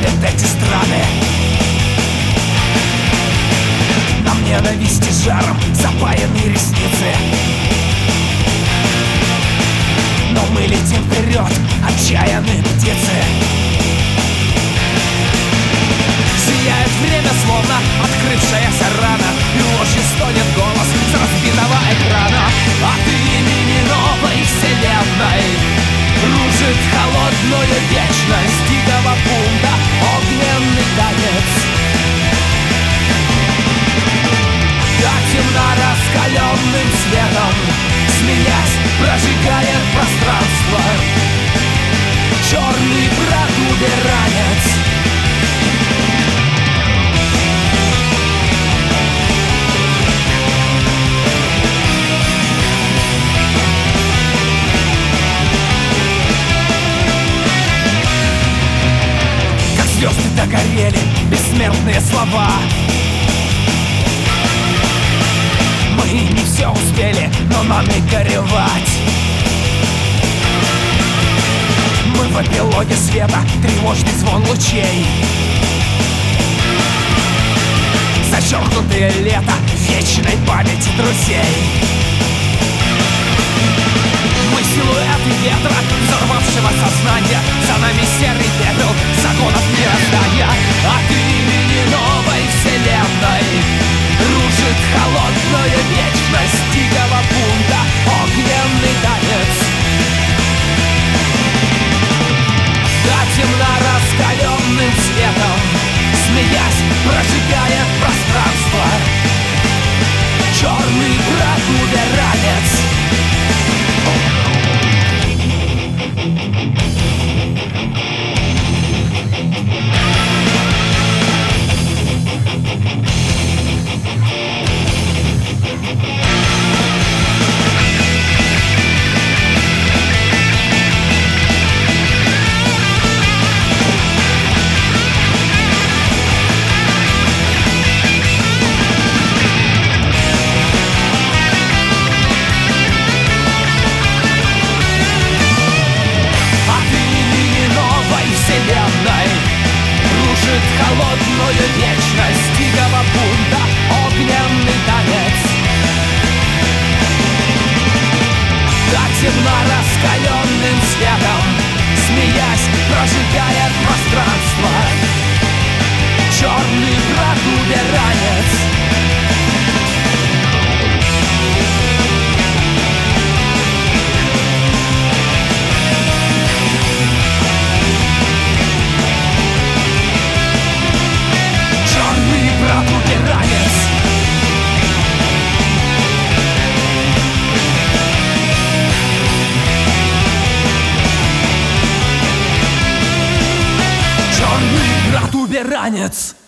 палят эти страны. Нам ненависти жаром запаянные ресницы, но мы летим вперед, отчаянные птицы. Сияет время, словно открывшаяся рана, и ложью стонет голос с разбитого экрана. От имени новой вселенной кружит холодную вечность дикого бунта огненный танец. Да темно раскаленным светом, смеясь, прожигает пространство черный брат-уберанец. Звезды догорели, бессмертные слова. Мы не все успели, но нам и горевать. Мы в эпилоге света, тревожный звон лучей. Зачеркнутое лето вечной памяти друзей. Мы силуэты ветра, взорвавшего сознание. За нами серый пепел законов мироздания. От имени новой вселенной кружит холодная вечность дикого бунта огненный танец. Да темно раскаленным светом, смеясь, прожигает пространство черный брат-уберанец. Холодную вечность дикого бунта огненный танец. Да темно раскаленным светом, смеясь, прожигает пространство черный брат-уберанец. Черный брат-уберанец.